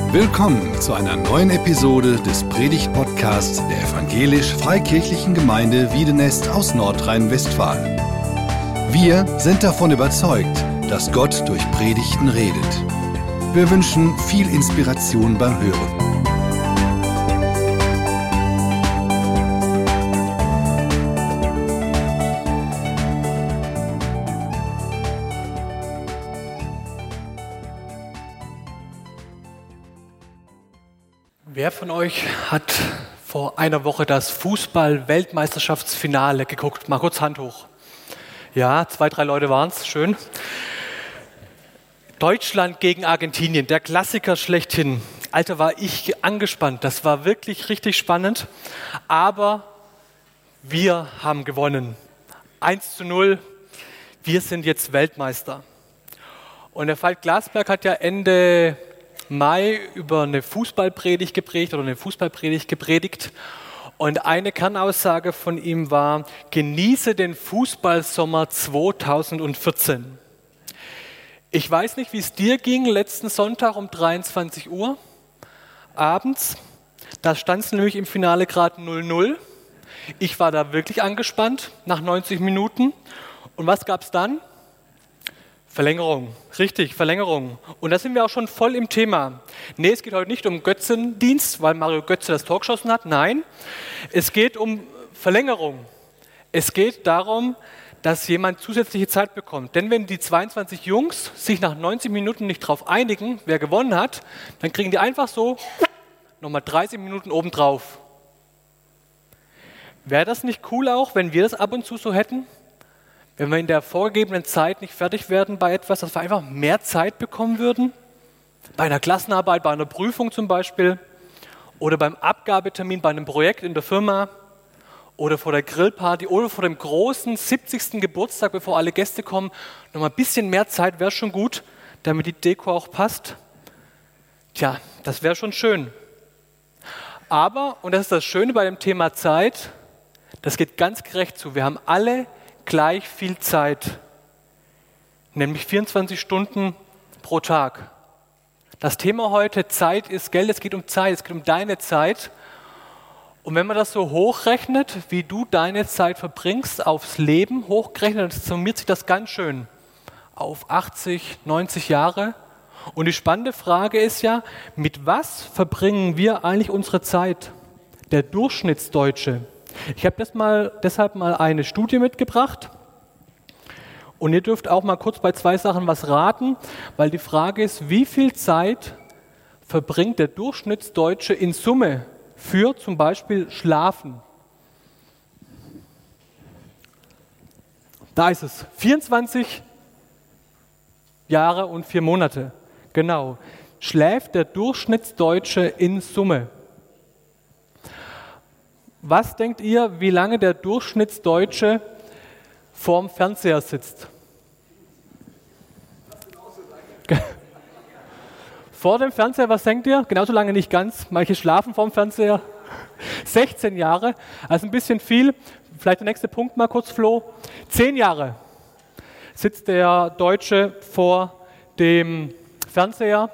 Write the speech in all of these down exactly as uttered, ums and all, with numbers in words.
Willkommen zu einer neuen Episode des Predigt-Podcasts der Evangelisch-Freikirchlichen Gemeinde Wiedenest aus Nordrhein-Westfalen. Wir sind davon überzeugt, dass Gott durch Predigten redet. Wir wünschen viel Inspiration beim Hören. Wer von euch hat vor einer Woche das Fußball-Weltmeisterschaftsfinale geguckt? Mal kurz Hand hoch. Ja, zwei, drei Leute waren es, schön. Deutschland gegen Argentinien, der Klassiker schlechthin. Alter, war ich angespannt, das war wirklich richtig spannend. Aber wir haben gewonnen. eins zu null, wir sind jetzt Weltmeister. Und der Veit Glasberg hat ja Ende Mai über eine Fußballpredigt gepredigt oder eine Fußballpredigt gepredigt. Und eine Kernaussage von ihm war: Genieße den Fußballsommer zweitausendvierzehn. Ich weiß nicht, wie es dir ging letzten Sonntag um dreiundzwanzig Uhr abends. Da stand es nämlich im Finale gerade null null. Ich war da wirklich angespannt nach neunzig Minuten. Und was gab es dann? Verlängerung, richtig, Verlängerung. Und da sind wir auch schon voll im Thema. Nee, es geht heute nicht um Götzendienst, weil Mario Götze das Tor geschossen hat. Nein, es geht um Verlängerung. Es geht darum, dass jemand zusätzliche Zeit bekommt. Denn wenn die zweiundzwanzig Jungs sich nach neunzig Minuten nicht darauf einigen, wer gewonnen hat, dann kriegen die einfach so nochmal dreißig Minuten obendrauf. Wäre das nicht cool auch, wenn wir das ab und zu so hätten? Wenn wir in der vorgegebenen Zeit nicht fertig werden bei etwas, dass wir einfach mehr Zeit bekommen würden? Bei einer Klassenarbeit, bei einer Prüfung zum Beispiel oder beim Abgabetermin bei einem Projekt in der Firma oder vor der Grillparty oder vor dem großen siebzigsten Geburtstag, bevor alle Gäste kommen. Noch mal ein bisschen mehr Zeit wäre schon gut, damit die Deko auch passt. Tja, das wäre schon schön. Aber, und das ist das Schöne bei dem Thema Zeit, das geht ganz gerecht zu. Wir haben alle gleich viel Zeit, nämlich vierundzwanzig Stunden pro Tag. Das Thema heute, Zeit ist Geld, es geht um Zeit, es geht um deine Zeit. Und wenn man das so hochrechnet, wie du deine Zeit verbringst, aufs Leben hochgerechnet, dann summiert sich das ganz schön auf achtzig, neunzig Jahre. Und die spannende Frage ist ja, mit was verbringen wir eigentlich unsere Zeit? Der Durchschnittsdeutsche. Ich habe das mal, deshalb mal eine Studie mitgebracht und ihr dürft auch mal kurz bei zwei Sachen was raten, weil die Frage ist, wie viel Zeit verbringt der Durchschnittsdeutsche in Summe für zum Beispiel Schlafen? Da ist es, vierundzwanzig Jahre und vier Monate, genau, schläft der Durchschnittsdeutsche in Summe. Was denkt ihr, wie lange der Durchschnittsdeutsche vorm Fernseher sitzt? Vor dem Fernseher, was denkt ihr? Genauso lange nicht ganz. Manche schlafen vorm Fernseher. sechzehn Jahre, also ein bisschen viel. Vielleicht der nächste Punkt mal kurz, Flo. zehn Jahre sitzt der Deutsche vor dem Fernseher.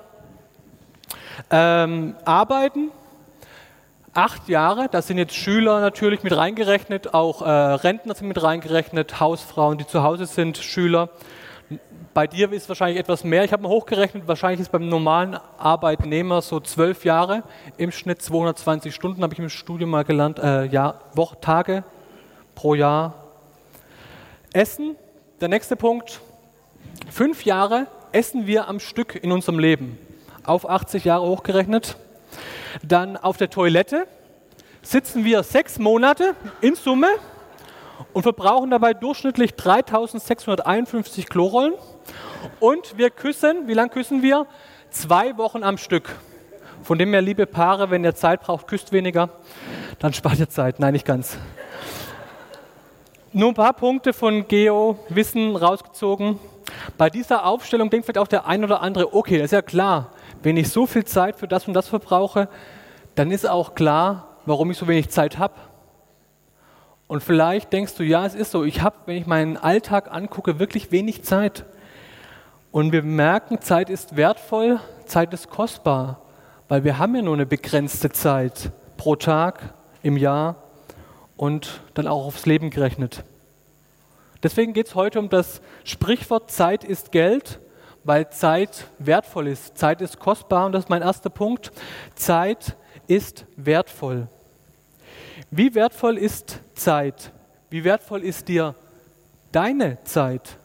Ähm, arbeiten. Acht Jahre, da sind jetzt Schüler natürlich mit reingerechnet, auch äh, Rentner sind mit reingerechnet, Hausfrauen, die zu Hause sind, Schüler. Bei dir ist es wahrscheinlich etwas mehr. Ich habe mal hochgerechnet, wahrscheinlich ist beim normalen Arbeitnehmer so zwölf Jahre, im Schnitt zweihundertzwanzig Stunden, habe ich im Studium mal gelernt, äh, Jahr, Woche, Tage pro Jahr. Essen, der nächste Punkt, fünf Jahre essen wir am Stück in unserem Leben, auf achtzig Jahre hochgerechnet. Dann auf der Toilette sitzen wir sechs Monate in Summe und verbrauchen dabei durchschnittlich dreitausendsechshunderteinundfünfzig Klorollen. Und wir küssen, wie lange küssen wir? Zwei Wochen am Stück. Von dem her, liebe Paare, wenn ihr Zeit braucht, küsst weniger, dann spart ihr Zeit. Nein, nicht ganz. Nur ein paar Punkte von Geo-Wissen rausgezogen. Bei dieser Aufstellung denkt vielleicht auch der ein oder andere, okay, das ist ja klar, wenn ich so viel Zeit für das und das verbrauche, dann ist auch klar, warum ich so wenig Zeit habe. Und vielleicht denkst du, ja, es ist so, ich habe, wenn ich meinen Alltag angucke, wirklich wenig Zeit. Und wir merken, Zeit ist wertvoll, Zeit ist kostbar. weil wir haben ja nur eine begrenzte Zeit pro Tag, im Jahr und dann auch aufs Leben gerechnet. Deswegen geht es heute um das Sprichwort Zeit ist Geld, weil Zeit wertvoll ist. Zeit ist kostbar und das ist mein erster Punkt. Zeit ist wertvoll. Wie wertvoll ist Zeit? Wie wertvoll ist dir deine Zeit?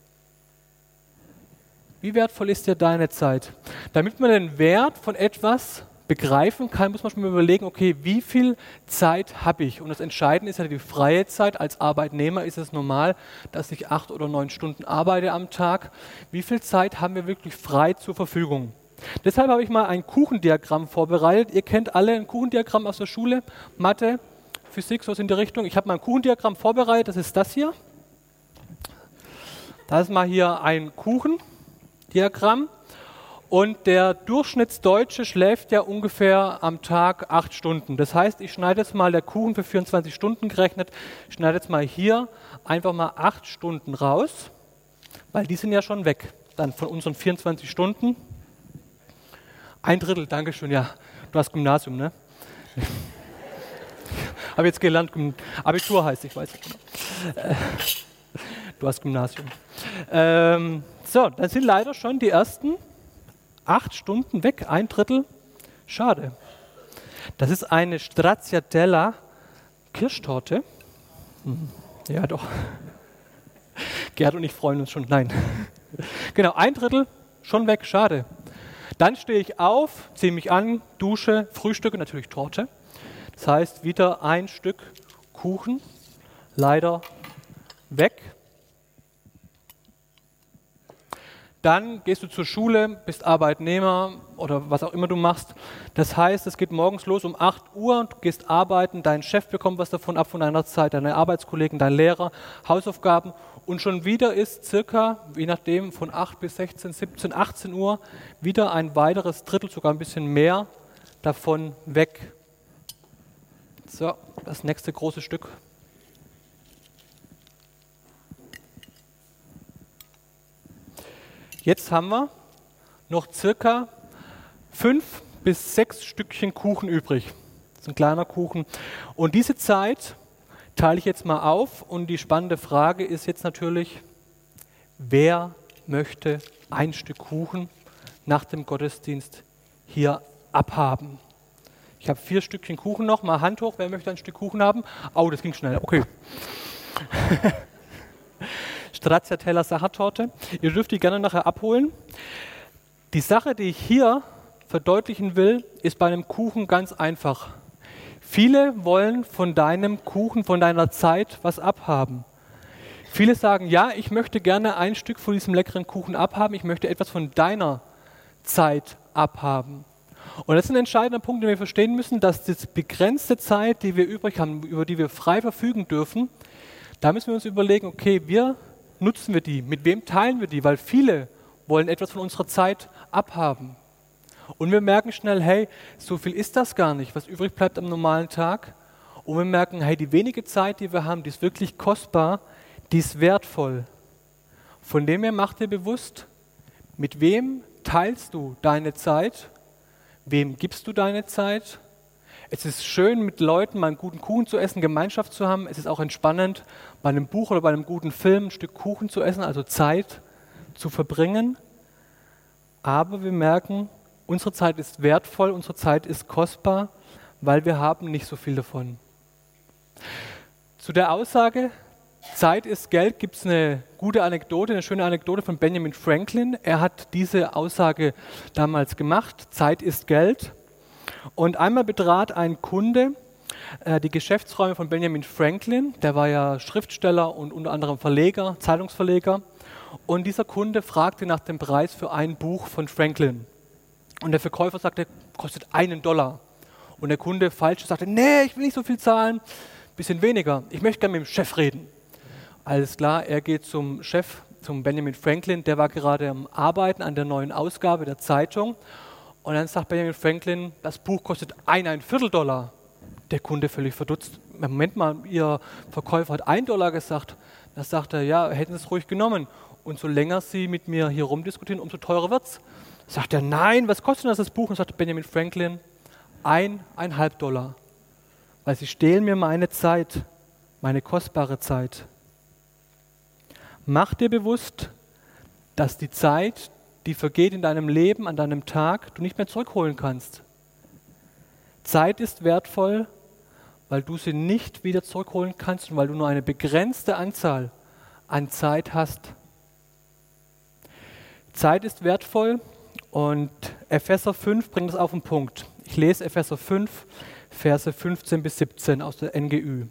Wie wertvoll ist dir deine Zeit? Damit man den Wert von etwas begreifen kann, muss man schon mal überlegen, okay, wie viel Zeit habe ich? Und das Entscheidende ist ja die freie Zeit. Als Arbeitnehmer ist es normal, dass ich acht oder neun Stunden arbeite am Tag. Wie viel Zeit haben wir wirklich frei zur Verfügung? Deshalb habe ich mal ein Kuchendiagramm vorbereitet. Ihr kennt alle ein Kuchendiagramm aus der Schule, Mathe, Physik, so in die Richtung. Ich habe mal ein Kuchendiagramm vorbereitet, das ist das hier. Da ist mal hier ein Kuchendiagramm. Und der Durchschnittsdeutsche schläft ja ungefähr am Tag acht Stunden. Das heißt, ich schneide jetzt mal der Kuchen für vierundzwanzig Stunden gerechnet, ich schneide jetzt mal hier einfach mal acht Stunden raus, weil die sind ja schon weg. Dann von unseren vierundzwanzig Stunden. Ein Drittel, Dankeschön, ja. Du hast Gymnasium, ne? Habe jetzt gelernt, Abitur heißt, ich weiß nicht genau. Du hast Gymnasium. Ähm, so, dann sind leider schon die ersten acht Stunden weg, ein Drittel. Schade. Das ist eine Stracciatella Kirschtorte. Hm. Ja, doch. Gerd und ich freuen uns schon. Nein. Genau, ein Drittel schon weg. Schade. Dann stehe ich auf, ziehe mich an, dusche, frühstücke, natürlich Torte. Das heißt, wieder ein Stück Kuchen, leider weg. Dann gehst du zur Schule, bist Arbeitnehmer oder was auch immer du machst. Das heißt, es geht morgens los um acht Uhr, du gehst arbeiten, dein Chef bekommt was davon ab von deiner Zeit, deine Arbeitskollegen, dein Lehrer, Hausaufgaben. Und schon wieder ist circa, je nachdem, von acht bis sechzehn, siebzehn, achtzehn Uhr wieder ein weiteres Drittel, sogar ein bisschen mehr davon weg. So, das nächste große Stück. Jetzt haben wir noch circa fünf bis sechs Stückchen Kuchen übrig. Das ist ein kleiner Kuchen. Und diese Zeit teile ich jetzt mal auf. Und die spannende Frage ist jetzt natürlich, wer möchte ein Stück Kuchen nach dem Gottesdienst hier abhaben? Ich habe vier Stückchen Kuchen noch. Mal Hand hoch, wer möchte ein Stück Kuchen haben? Oh, das ging schnell. Okay. Stracciatella Sachertorte. Ihr dürft die gerne nachher abholen. Die Sache, die ich hier verdeutlichen will, ist bei einem Kuchen ganz einfach. Viele wollen von deinem Kuchen, von deiner Zeit was abhaben. Viele sagen, ja, ich möchte gerne ein Stück von diesem leckeren Kuchen abhaben, ich möchte etwas von deiner Zeit abhaben. Und das ist ein entscheidender Punkt, den wir verstehen müssen, dass die begrenzte Zeit, die wir übrig haben, über die wir frei verfügen dürfen, da müssen wir uns überlegen, okay, wir nutzen wir die, mit wem teilen wir die, weil viele wollen etwas von unserer Zeit abhaben. Und wir merken schnell, hey, so viel ist das gar nicht, was übrig bleibt am normalen Tag. Und wir merken, hey, die wenige Zeit, die wir haben, die ist wirklich kostbar, die ist wertvoll. Von dem her mach dir bewusst, mit wem teilst du deine Zeit, wem gibst du deine Zeit. Es ist schön, mit Leuten mal einen guten Kuchen zu essen, Gemeinschaft zu haben. Es ist auch entspannend, bei einem Buch oder bei einem guten Film ein Stück Kuchen zu essen, also Zeit zu verbringen. Aber wir merken, unsere Zeit ist wertvoll, unsere Zeit ist kostbar, weil wir haben nicht so viel davon. Zu der Aussage, Zeit ist Geld, gibt es eine gute Anekdote, eine schöne Anekdote von Benjamin Franklin. Er hat diese Aussage damals gemacht, Zeit ist Geld. Und einmal betrat ein Kunde äh, die Geschäftsräume von Benjamin Franklin, der war ja Schriftsteller und unter anderem Verleger, Zeitungsverleger. Und dieser Kunde fragte nach dem Preis für ein Buch von Franklin. Und der Verkäufer sagte, kostet einen Dollar. Und der Kunde falsch sagte, nee, ich will nicht so viel zahlen, bisschen weniger, ich möchte gerne mit dem Chef reden. Alles klar, er geht zum Chef, zum Benjamin Franklin, der war gerade am Arbeiten an der neuen Ausgabe der Zeitung. Und dann sagt Benjamin Franklin, das Buch kostet ein, ein Viertel Dollar. Der Kunde völlig verdutzt. Moment mal, Ihr Verkäufer hat ein Dollar gesagt. Da sagt er, ja, hätten Sie es ruhig genommen. Und so länger Sie mit mir hier rumdiskutieren, umso teurer wird es. Sagt er, nein, was kostet das, das Buch? Und sagt Benjamin Franklin, ein, eineinhalb Dollar. Weil sie stehlen mir meine Zeit, meine kostbare Zeit. Mach dir bewusst, dass die Zeit, die vergeht in deinem Leben, an deinem Tag, du nicht mehr zurückholen kannst. Zeit ist wertvoll, weil du sie nicht wieder zurückholen kannst und weil du nur eine begrenzte Anzahl an Zeit hast. Zeit ist wertvoll und Epheser fünf bringt es auf den Punkt. Ich lese Epheser fünf, Verse fünfzehn bis siebzehn aus der N G Ü.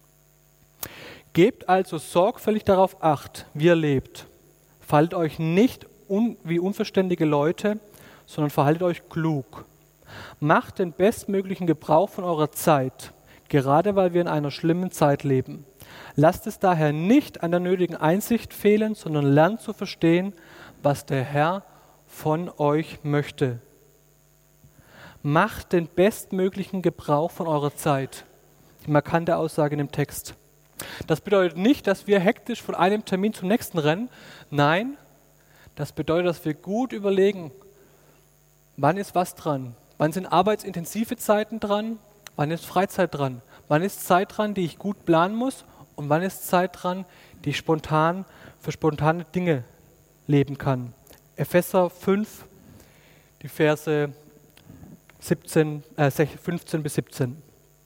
Gebt also sorgfältig darauf Acht, wie ihr lebt. Verhaltet euch nicht un- wie unverständige Leute, sondern verhaltet euch klug. Macht den bestmöglichen Gebrauch von eurer Zeit, gerade weil wir in einer schlimmen Zeit leben. Lasst es daher nicht an der nötigen Einsicht fehlen, sondern lernt zu verstehen, was der Herr von euch möchte. Macht den bestmöglichen Gebrauch von eurer Zeit. Die markante Aussage in dem Text. Das bedeutet nicht, dass wir hektisch von einem Termin zum nächsten rennen. Nein, das bedeutet, dass wir gut überlegen, wann ist was dran? Wann sind arbeitsintensive Zeiten dran? Wann ist Freizeit dran? Wann ist Zeit dran, die ich gut planen muss? Und wann ist Zeit dran, die ich spontan für spontane Dinge leben kann? Epheser fünf, die Verse siebzehn, äh, fünfzehn bis siebzehn.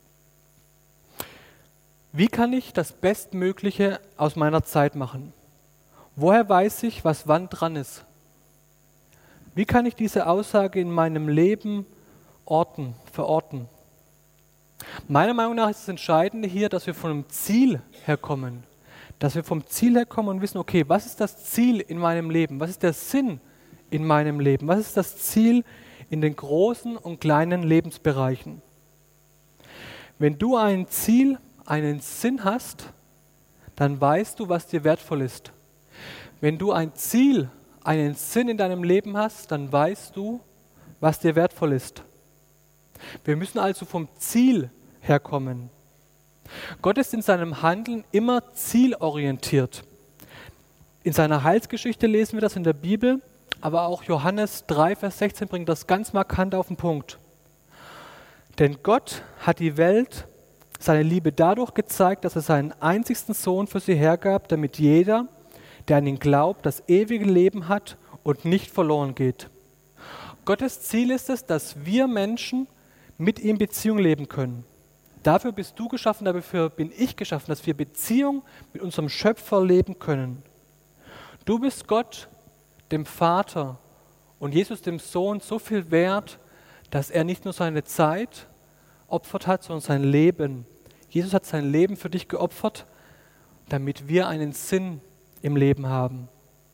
Wie kann ich das Bestmögliche aus meiner Zeit machen? Woher weiß ich, was wann dran ist? Wie kann ich diese Aussage in meinem Leben orten, verorten? Meiner Meinung nach ist das Entscheidende hier, dass wir von einem Ziel herkommen. Dass wir vom Ziel herkommen und wissen, okay, was ist das Ziel in meinem Leben? Was ist der Sinn in meinem Leben? Was ist das Ziel in den großen und kleinen Lebensbereichen? Wenn du ein Ziel, einen Sinn hast, dann weißt du, was dir wertvoll ist. Wenn du ein Ziel, einen Sinn in deinem Leben hast, dann weißt du, was dir wertvoll ist. Wir müssen also vom Ziel herkommen. Gott ist in seinem Handeln immer zielorientiert. In seiner Heilsgeschichte lesen wir das in der Bibel, aber auch Johannes drei, Vers sechzehn bringt das ganz markant auf den Punkt. Denn Gott hat die Welt seine Liebe dadurch gezeigt, dass er seinen einzigsten Sohn für sie hergab, damit jeder, der an ihn glaubt, das ewige Leben hat und nicht verloren geht. Gottes Ziel ist es, dass wir Menschen mit ihm Beziehung leben können. Dafür bist du geschaffen, dafür bin ich geschaffen, dass wir Beziehung mit unserem Schöpfer leben können. Du bist Gott, dem Vater und Jesus, dem Sohn, so viel wert, dass er nicht nur seine Zeit opfert hat, sondern sein Leben. Jesus hat sein Leben für dich geopfert, damit wir einen Sinn im Leben haben.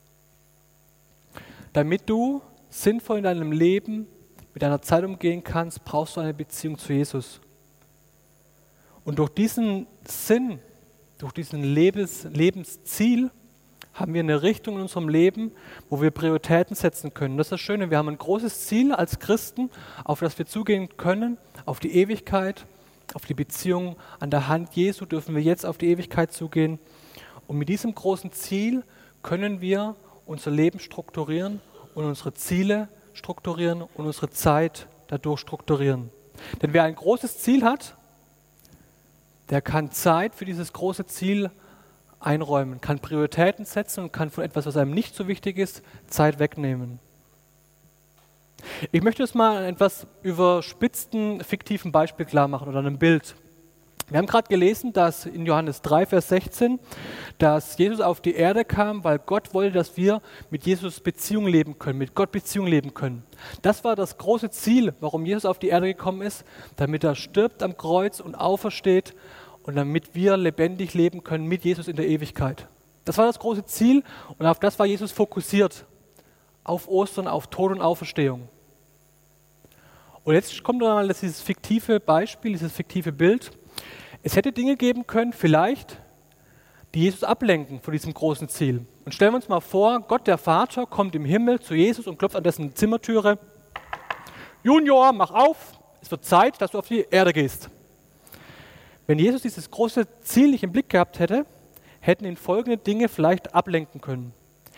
Damit du sinnvoll in deinem Leben mit deiner Zeit umgehen kannst, brauchst du eine Beziehung zu Jesus. Und durch diesen Sinn, durch diesen Lebens, Lebensziel haben wir eine Richtung in unserem Leben, wo wir Prioritäten setzen können. Das ist das Schöne, wir haben ein großes Ziel als Christen, auf das wir zugehen können, auf die Ewigkeit, auf die Beziehung an der Hand Jesu dürfen wir jetzt auf die Ewigkeit zugehen. Und mit diesem großen Ziel können wir unser Leben strukturieren und unsere Ziele strukturieren und unsere Zeit dadurch strukturieren. Denn wer ein großes Ziel hat, der kann Zeit für dieses große Ziel einräumen, kann Prioritäten setzen und kann von etwas, was einem nicht so wichtig ist, Zeit wegnehmen. Ich möchte es mal an einem etwas überspitzten, fiktiven Beispiel klar machen oder einem Bild. Wir haben gerade gelesen, dass in Johannes drei, Vers sechzehn, dass Jesus auf die Erde kam, weil Gott wollte, dass wir mit Jesus Beziehung leben können, mit Gott Beziehung leben können. Das war das große Ziel, warum Jesus auf die Erde gekommen ist, damit er stirbt am Kreuz und aufersteht und damit wir lebendig leben können mit Jesus in der Ewigkeit. Das war das große Ziel und auf das war Jesus fokussiert, auf Ostern, auf Tod und Auferstehung. Und jetzt kommt noch mal dieses fiktive Beispiel, dieses fiktive Bild. Es hätte Dinge geben können, vielleicht, die Jesus ablenken von diesem großen Ziel. Und stellen wir uns mal vor, Gott der Vater kommt im Himmel zu Jesus und klopft an dessen Zimmertüre. Junior, mach auf, es wird Zeit, dass du auf die Erde gehst. Wenn Jesus dieses große Ziel nicht im Blick gehabt hätte, hätten ihn folgende Dinge vielleicht ablenken können.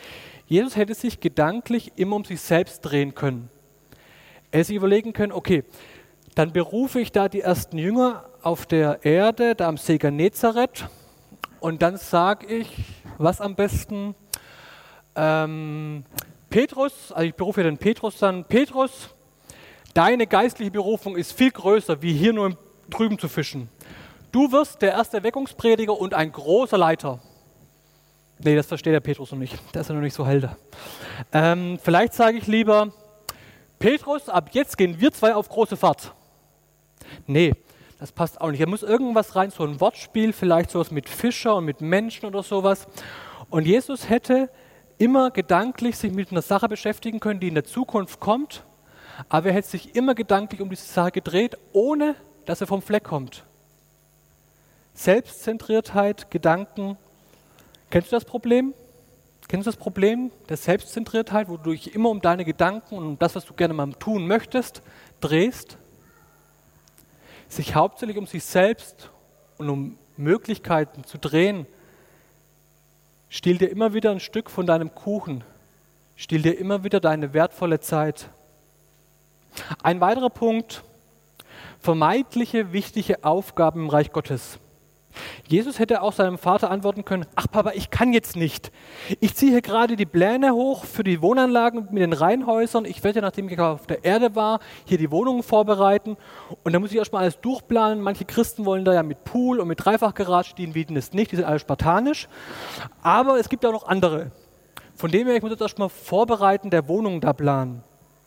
Jesus hätte sich gedanklich immer um sich selbst drehen können. Er hätte sich überlegen können, okay, dann berufe ich da die ersten Jünger auf der Erde, da am See Genezareth, und dann sage ich, was am besten, ähm, Petrus, also ich berufe den Petrus dann, Petrus, deine geistliche Berufung ist viel größer, wie hier nur im drüben zu fischen. Du wirst der erste Erweckungsprediger und ein großer Leiter. Nee, das versteht der Petrus noch nicht. Der ist ja noch nicht so hell da. Ähm, vielleicht sage ich lieber, Petrus, ab jetzt gehen wir zwei auf große Fahrt. Nee, das passt auch nicht. Da muss irgendwas rein, so ein Wortspiel, vielleicht sowas mit Fischer und mit Menschen oder sowas. Und Jesus hätte immer gedanklich sich mit einer Sache beschäftigen können, die in der Zukunft kommt, aber er hätte sich immer gedanklich um diese Sache gedreht, ohne dass er vom Fleck kommt. Selbstzentriertheit, Gedanken. Kennst du das Problem? Kennst du das Problem der Selbstzentriertheit, wo du dich immer um deine Gedanken und um das, was du gerne mal tun möchtest, drehst? Sich hauptsächlich um sich selbst und um Möglichkeiten zu drehen, stiehlt dir immer wieder ein Stück von deinem Kuchen, stiehlt dir immer wieder deine wertvolle Zeit. Ein weiterer Punkt: vermeintliche wichtige Aufgaben im Reich Gottes. Jesus hätte auch seinem Vater antworten können, ach Papa, ich kann jetzt nicht. Ich ziehe hier gerade die Pläne hoch für die Wohnanlagen mit den Reihenhäusern. Ich werde ja, nachdem ich auf der Erde war, hier die Wohnungen vorbereiten. Und da muss ich erstmal alles durchplanen. Manche Christen wollen da ja mit Pool und mit Dreifachgarage, die bieten es nicht, die sind alle spartanisch. Aber es gibt auch noch andere. Von dem her, ich muss jetzt erstmal vorbereiten, der Wohnungen da planen.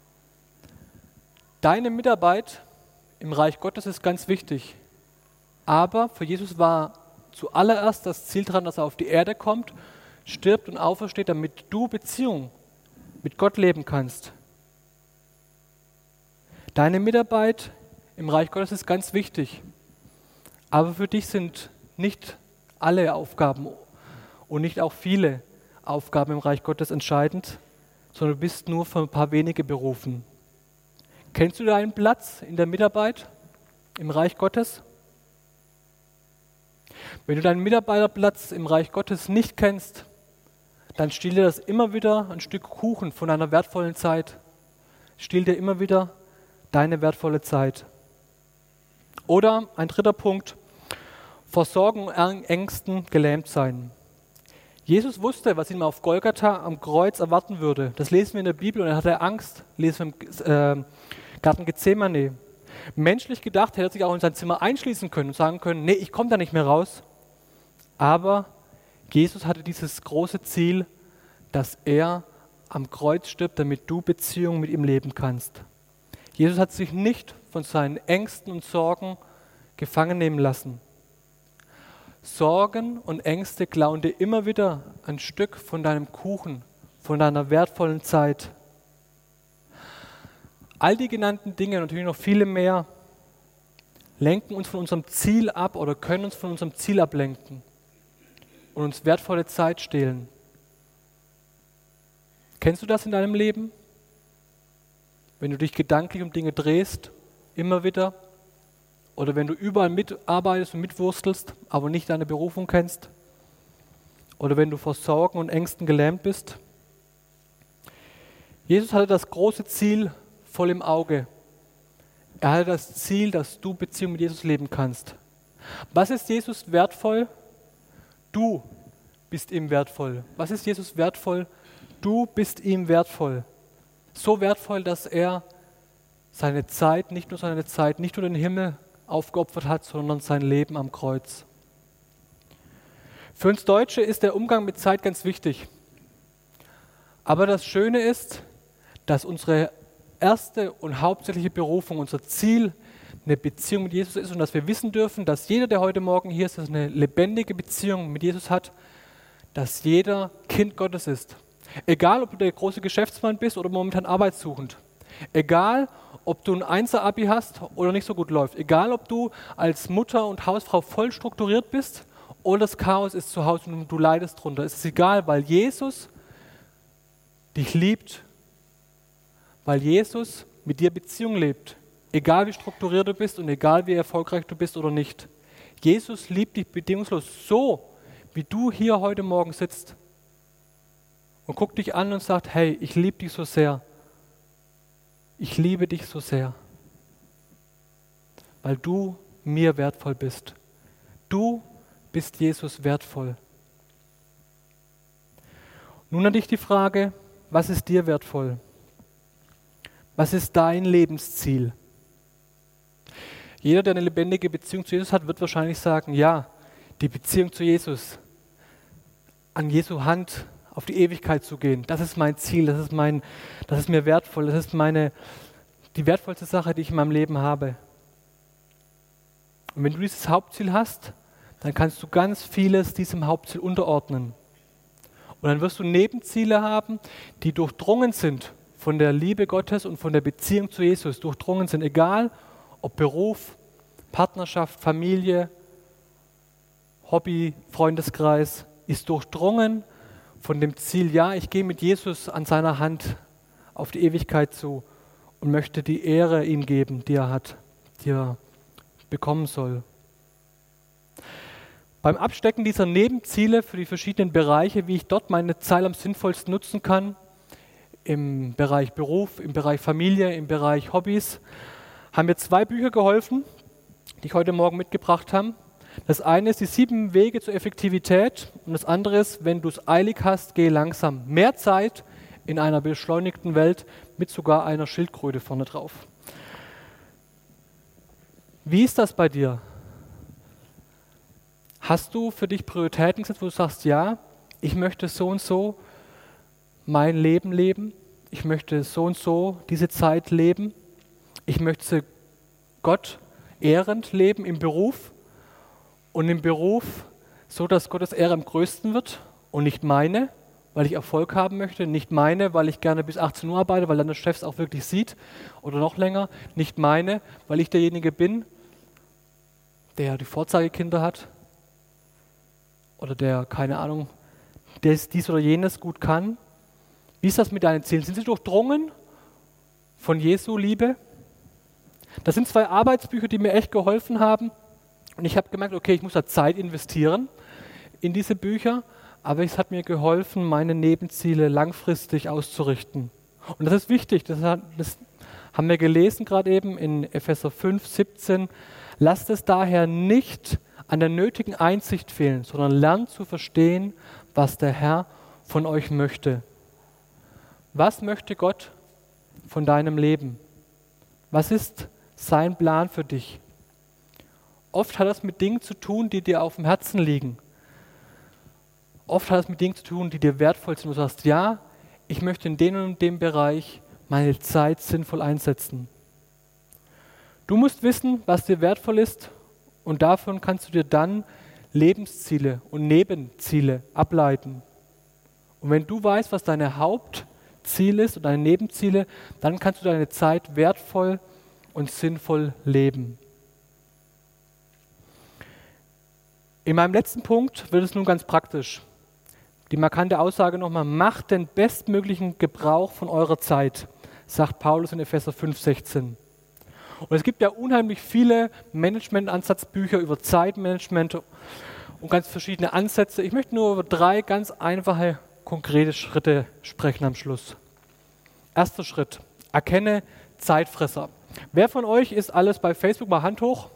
Deine Mitarbeit im Reich Gottes ist ganz wichtig. Aber für Jesus war zuallererst das Ziel daran, dass er auf die Erde kommt, stirbt und aufersteht, damit du Beziehung mit Gott leben kannst. Deine Mitarbeit im Reich Gottes ist ganz wichtig. Aber für dich sind nicht alle Aufgaben und nicht auch viele Aufgaben im Reich Gottes entscheidend, sondern du bist nur für ein paar wenige berufen. Kennst du deinen Platz in der Mitarbeit im Reich Gottes? Wenn du deinen Mitarbeiterplatz im Reich Gottes nicht kennst, dann stiehlt dir das immer wieder ein Stück Kuchen von deiner wertvollen Zeit. Stiehlt dir immer wieder deine wertvolle Zeit. Oder ein dritter Punkt: vor Sorgen und Ängsten gelähmt sein. Jesus wusste, was ihn auf Golgatha am Kreuz erwarten würde. Das lesen wir in der Bibel, und er hatte Angst. Lesen wir im äh, Garten Gethsemane. Menschlich gedacht, hätte er sich auch in sein Zimmer einschließen können und sagen können, nee, ich komme da nicht mehr raus. Aber Jesus hatte dieses große Ziel, dass er am Kreuz stirbt, damit du Beziehung mit ihm leben kannst. Jesus hat sich nicht von seinen Ängsten und Sorgen gefangen nehmen lassen. Sorgen und Ängste klauen dir immer wieder ein Stück von deinem Kuchen, von deiner wertvollen Zeit. All die genannten Dinge und natürlich noch viele mehr lenken uns von unserem Ziel ab oder können uns von unserem Ziel ablenken und uns wertvolle Zeit stehlen. Kennst du das in deinem Leben? Wenn du dich gedanklich um Dinge drehst, immer wieder, oder wenn du überall mitarbeitest und mitwurstelst, aber nicht deine Berufung kennst, oder wenn du vor Sorgen und Ängsten gelähmt bist. Jesus hatte das große Ziel voll im Auge. Er hatte das Ziel, dass du Beziehung mit Jesus leben kannst. Was ist Jesus wertvoll? Du bist ihm wertvoll. Was ist Jesus wertvoll? Du bist ihm wertvoll. So wertvoll, dass er seine Zeit, nicht nur seine Zeit, nicht nur den Himmel aufgeopfert hat, sondern sein Leben am Kreuz. Für uns Deutsche ist der Umgang mit Zeit ganz wichtig. Aber das Schöne ist, dass unsere erste und hauptsächliche Berufung, unser Ziel, eine Beziehung mit Jesus ist und dass wir wissen dürfen, dass jeder, der heute Morgen hier ist, eine lebendige Beziehung mit Jesus hat, dass jeder Kind Gottes ist. Egal, ob du der große Geschäftsmann bist oder momentan arbeitssuchend. Egal, ob du ein Einser-Abi hast oder nicht so gut läuft. Egal, ob du als Mutter und Hausfrau voll strukturiert bist oder das Chaos ist zu Hause und du leidest drunter. Es ist egal, weil Jesus dich liebt, weil Jesus mit dir Beziehung lebt. Egal, wie strukturiert du bist und egal, wie erfolgreich du bist oder nicht. Jesus liebt dich bedingungslos so, wie du hier heute Morgen sitzt. und guckt dich an und sagt, hey, ich liebe dich so sehr. Ich liebe dich so sehr, weil du mir wertvoll bist. Du bist Jesus wertvoll. Nun an dich die Frage, was ist dir wertvoll? Was ist dein Lebensziel? Jeder, der eine lebendige Beziehung zu Jesus hat, wird wahrscheinlich sagen, ja, die Beziehung zu Jesus, an Jesu Hand auf die Ewigkeit zu gehen, das ist mein Ziel, das ist, mein, das ist mir wertvoll, das ist meine, die wertvollste Sache, die ich in meinem Leben habe. Und wenn du dieses Hauptziel hast, dann kannst du ganz vieles diesem Hauptziel unterordnen. Und dann wirst du Nebenziele haben, die durchdrungen sind von der Liebe Gottes und von der Beziehung zu Jesus, durchdrungen sind, egal ob Beruf, Partnerschaft, Familie, Hobby, Freundeskreis, ist durchdrungen von dem Ziel, ja, ich gehe mit Jesus an seiner Hand auf die Ewigkeit zu und möchte die Ehre ihm geben, die er hat, die er bekommen soll. Beim Abstecken dieser Nebenziele für die verschiedenen Bereiche, wie ich dort meine Zeit am sinnvollsten nutzen kann, im Bereich Beruf, im Bereich Familie, im Bereich Hobbys, haben mir zwei Bücher geholfen, die ich heute Morgen mitgebracht habe. Das eine ist die sieben Wege zur Effektivität und das andere ist, wenn du es eilig hast, geh langsam. Mehr Zeit in einer beschleunigten Welt mit sogar einer Schildkröte vorne drauf. Wie ist das bei dir? Hast du für dich Prioritäten gesetzt, wo du sagst, ja, ich möchte so und so mein Leben leben, ich möchte so und so diese Zeit leben, ich möchte Gott ehrend leben im Beruf und im Beruf so, dass Gottes Ehre am größten wird und nicht meine, weil ich Erfolg haben möchte, nicht meine, weil ich gerne bis achtzehn Uhr arbeite, weil dann der Chef es auch wirklich sieht oder noch länger, nicht meine, weil ich derjenige bin, der die Vorzeigekinder hat oder der, keine Ahnung, der dies oder jenes gut kann. Wie ist das mit deinen Zielen? Sind sie durchdrungen von Jesu Liebe? Das sind zwei Arbeitsbücher, die mir echt geholfen haben. Und ich habe gemerkt, okay, ich muss da Zeit investieren in diese Bücher, aber es hat mir geholfen, meine Nebenziele langfristig auszurichten. Und das ist wichtig, das, hat, das haben wir gelesen gerade eben in Epheser fünf, siebzehn. Lasst es daher nicht an der nötigen Einsicht fehlen, sondern lernt zu verstehen, was der Herr von euch möchte. Was möchte Gott von deinem Leben? Was ist sein Plan für dich? Oft hat das mit Dingen zu tun, die dir auf dem Herzen liegen. Oft hat es mit Dingen zu tun, die dir wertvoll sind. Du sagst, ja, ich möchte in dem und dem Bereich meine Zeit sinnvoll einsetzen. Du musst wissen, was dir wertvoll ist und davon kannst du dir dann Lebensziele und Nebenziele ableiten. Und wenn du weißt, was deine Hauptziel ist und deine Nebenziele, dann kannst du deine Zeit wertvoll und sinnvoll leben. In meinem letzten Punkt wird es nun ganz praktisch. Die markante Aussage nochmal, macht den bestmöglichen Gebrauch von eurer Zeit, sagt Paulus in Epheser fünf, sechzehn. Und es gibt ja unheimlich viele Management-Ansatzbücher über Zeitmanagement und ganz verschiedene Ansätze. Ich möchte nur über drei ganz einfache, konkrete Schritte sprechen am Schluss. Erster Schritt, erkenne Zeitfresser. Wer von euch ist alles bei Facebook? Mal Hand hoch.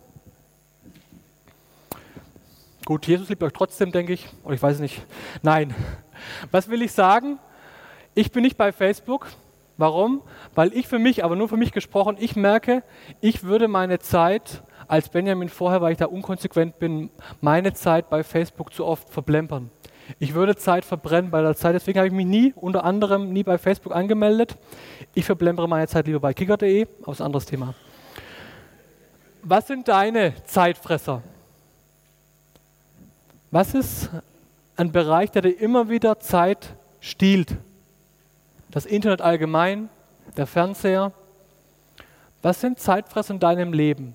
Gut, Jesus liebt euch trotzdem, denke ich. Oder ich weiß nicht. Nein. Was will ich sagen? Ich bin nicht bei Facebook. Warum? Weil ich für mich, aber nur für mich gesprochen, ich merke, ich würde meine Zeit, als Benjamin vorher, weil ich da unkonsequent bin, meine Zeit bei Facebook zu oft verplempern. Ich würde Zeit verbrennen bei der Zeit, deswegen habe ich mich nie, unter anderem, nie bei Facebook angemeldet. Ich verplempere meine Zeit lieber bei kicker punkt de, aus ein anderes Thema. Was sind deine Zeitfresser? Was ist ein Bereich, der dir immer wieder Zeit stiehlt? Das Internet allgemein, der Fernseher. Was sind Zeitfresser in deinem Leben?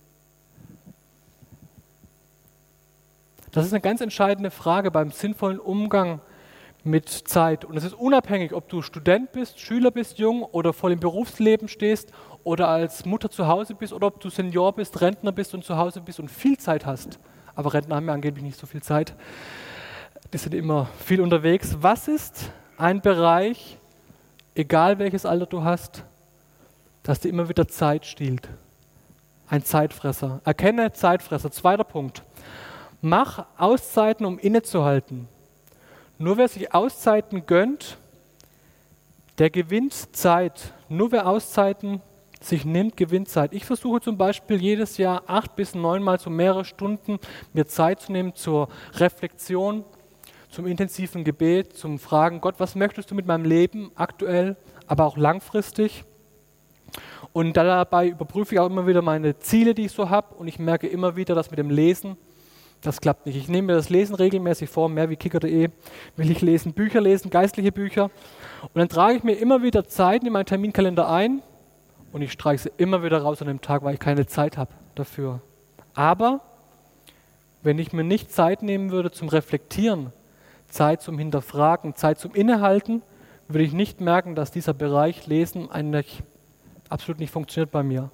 Das ist eine ganz entscheidende Frage beim sinnvollen Umgang mit Zeit. Und es ist unabhängig, ob du Student bist, Schüler bist, jung oder voll im Berufsleben stehst oder als Mutter zu Hause bist oder ob du Senior bist, Rentner bist und zu Hause bist und viel Zeit hast. Aber Rentner haben ja angeblich nicht so viel Zeit. Die sind immer viel unterwegs. Was ist ein Bereich, egal welches Alter du hast, das dir immer wieder Zeit stiehlt. Ein Zeitfresser. Erkenne Zeitfresser. Zweiter Punkt. Mach Auszeiten, um innezuhalten. Nur wer sich Auszeiten gönnt, der gewinnt Zeit. Nur wer Auszeiten sich nimmt, gewinnt Zeit. Ich versuche zum Beispiel jedes Jahr acht bis neunmal so mehrere Stunden mir Zeit zu nehmen zur Reflexion, zum intensiven Gebet, zum Fragen, Gott, was möchtest du mit meinem Leben aktuell, aber auch langfristig? Und dabei überprüfe ich auch immer wieder meine Ziele, die ich so habe, und ich merke immer wieder, dass mit dem Lesen, das klappt nicht. Ich nehme mir das Lesen regelmäßig vor, mehr wie kicker punkt de will ich lesen, Bücher lesen, geistliche Bücher, und dann trage ich mir immer wieder Zeiten in meinen Terminkalender ein und ich streiche sie immer wieder raus an dem Tag, weil ich keine Zeit habe dafür. Aber wenn ich mir nicht Zeit nehmen würde zum Reflektieren, Zeit zum Hinterfragen, Zeit zum Innehalten, würde ich nicht merken, dass dieser Bereich Lesen eigentlich absolut nicht funktioniert bei mir.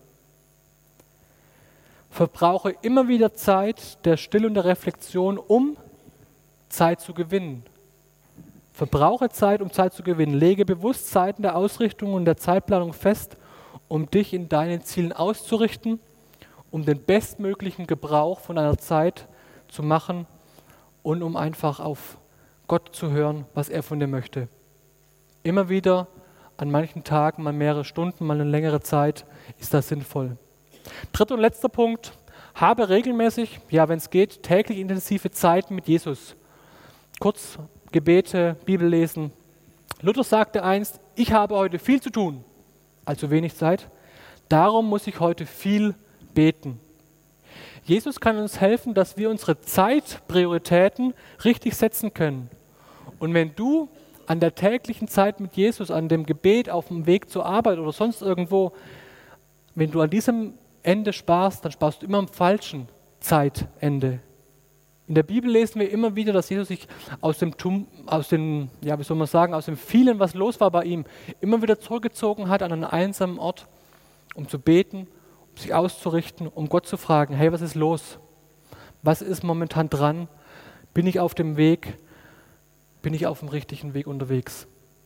Verbrauche immer wieder Zeit der Stille und der Reflexion, um Zeit zu gewinnen. Verbrauche Zeit, um Zeit zu gewinnen. Lege bewusst Zeiten der Ausrichtung und der Zeitplanung fest, um dich in deinen Zielen auszurichten, um den bestmöglichen Gebrauch von deiner Zeit zu machen und um einfach auf Gott zu hören, was er von dir möchte. Immer wieder, an manchen Tagen, mal mehrere Stunden, mal eine längere Zeit, ist das sinnvoll. Dritter und letzter Punkt, habe regelmäßig, ja wenn es geht, täglich intensive Zeiten mit Jesus. Kurz Gebete, Bibellesen. Luther sagte einst, ich habe heute viel zu tun, also wenig Zeit, darum muss ich heute viel beten. Jesus kann uns helfen, dass wir unsere Zeitprioritäten richtig setzen können. Und wenn du an der täglichen Zeit mit Jesus, an dem Gebet auf dem Weg zur Arbeit oder sonst irgendwo, wenn du an diesem Ende sparst, dann sparst du immer am falschen Zeitende. In der Bibel lesen wir immer wieder, dass Jesus sich aus dem, aus dem, ja, wie soll man sagen, aus dem vielen, was los war bei ihm, immer wieder zurückgezogen hat an einen einsamen Ort, um zu beten, um sich auszurichten, um Gott zu fragen, hey, was ist los? Was ist momentan dran? Bin ich auf dem Weg? Bin ich auf dem richtigen Weg unterwegs?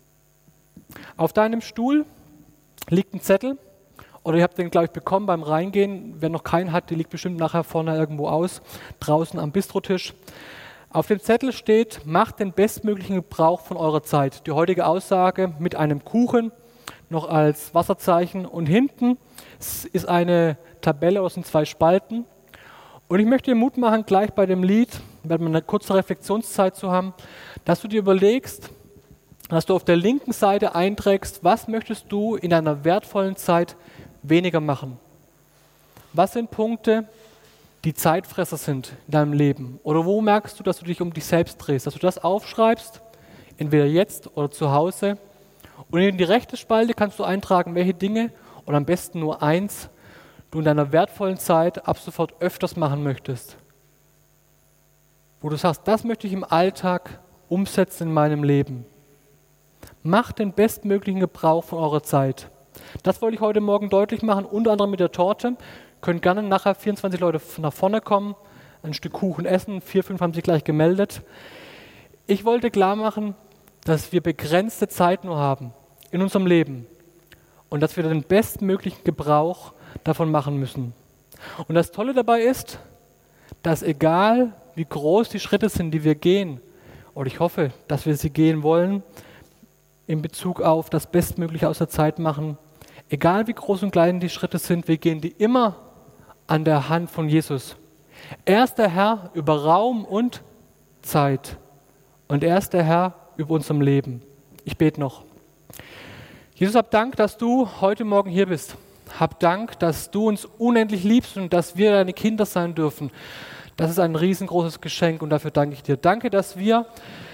Auf deinem Stuhl liegt ein Zettel, oder ihr habt den, glaube ich, bekommen beim Reingehen. Wer noch keinen hat, der liegt bestimmt nachher vorne irgendwo aus, draußen am Bistrotisch. Auf dem Zettel steht, macht den bestmöglichen Gebrauch von eurer Zeit. Die heutige Aussage mit einem Kuchen, noch als Wasserzeichen. Und hinten ist eine Tabelle aus den zwei Spalten. Und ich möchte dir Mut machen, gleich bei dem Lied, werden wir eine kurze Reflexionszeit zu haben, dass du dir überlegst, dass du auf der linken Seite einträgst, was möchtest du in deiner wertvollen Zeit weniger machen? Was sind Punkte, die Zeitfresser sind in deinem Leben? Oder wo merkst du, dass du dich um dich selbst drehst? Dass du das aufschreibst, entweder jetzt oder zu Hause. Und in die rechte Spalte kannst du eintragen, welche Dinge, oder am besten nur eins, du in deiner wertvollen Zeit ab sofort öfters machen möchtest. Wo du sagst, das möchte ich im Alltag umsetzen in meinem Leben. Macht den bestmöglichen Gebrauch von eurer Zeit. Das wollte ich heute Morgen deutlich machen, unter anderem mit der Torte. Könnt gerne nachher vierundzwanzig Leute nach vorne kommen, ein Stück Kuchen essen, vier, fünf haben sich gleich gemeldet. Ich wollte klar machen, dass wir begrenzte Zeit nur haben in unserem Leben und dass wir den bestmöglichen Gebrauch davon machen müssen. Und das Tolle dabei ist, dass egal wie groß die Schritte sind, die wir gehen, und ich hoffe, dass wir sie gehen wollen, in Bezug auf das Bestmögliche aus der Zeit machen, egal wie groß und klein die Schritte sind, wir gehen die immer an der Hand von Jesus. Er ist der Herr über Raum und Zeit und er ist der Herr über unserem Leben. Ich bete noch. Jesus, hab Dank, dass du heute Morgen hier bist. Hab Dank, dass du uns unendlich liebst und dass wir deine Kinder sein dürfen. Das ist ein riesengroßes Geschenk und dafür danke ich dir. Danke, dass wir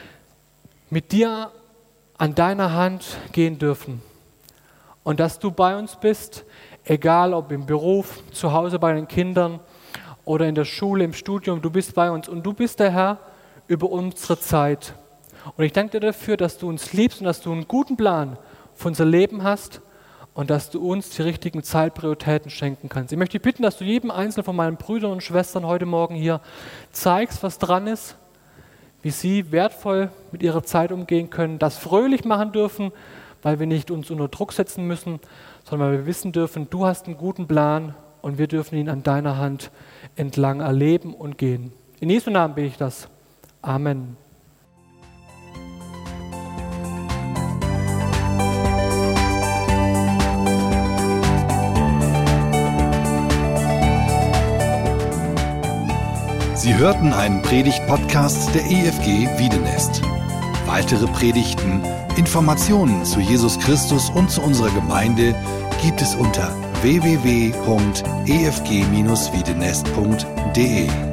mit dir an deiner Hand gehen dürfen und dass du bei uns bist, egal ob im Beruf, zu Hause bei den Kindern oder in der Schule, im Studium, du bist bei uns und du bist der Herr über unsere Zeit. Und ich danke dir dafür, dass du uns liebst und dass du einen guten Plan für unser Leben hast und dass du uns die richtigen Zeitprioritäten schenken kannst. Ich möchte dich bitten, dass du jedem Einzelnen von meinen Brüdern und Schwestern heute Morgen hier zeigst, was dran ist, wie sie wertvoll mit ihrer Zeit umgehen können, das fröhlich machen dürfen, weil wir nicht uns unter Druck setzen müssen, sondern weil wir wissen dürfen, du hast einen guten Plan und wir dürfen ihn an deiner Hand entlang erleben und gehen. In Jesu Namen bete ich das. Amen. Sie hörten einen Predigt-Podcast der E F G Wiedenest. Weitere Predigten, Informationen zu Jesus Christus und zu unserer Gemeinde gibt es unter w w w punkt e f g dash wiedenest punkt d e.